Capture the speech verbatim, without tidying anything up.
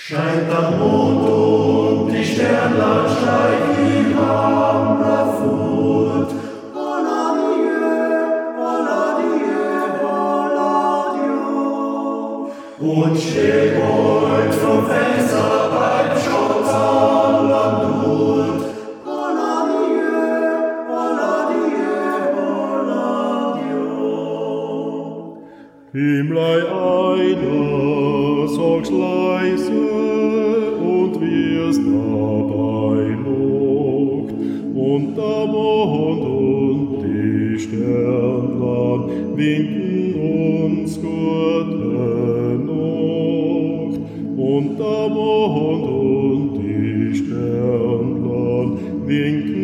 Scheint am Mond und die Sternlein steigt die Hammer fort. Und steht heut vom Fenster beim Schutz aller Not. Holladieu, Holladieu, Holladieu. Himmlei einer, sorgst leise und wirst dabei lobt. Und der Mond und die Sternlein winken uns gute Nacht. Und der Mond und die Sternlein winken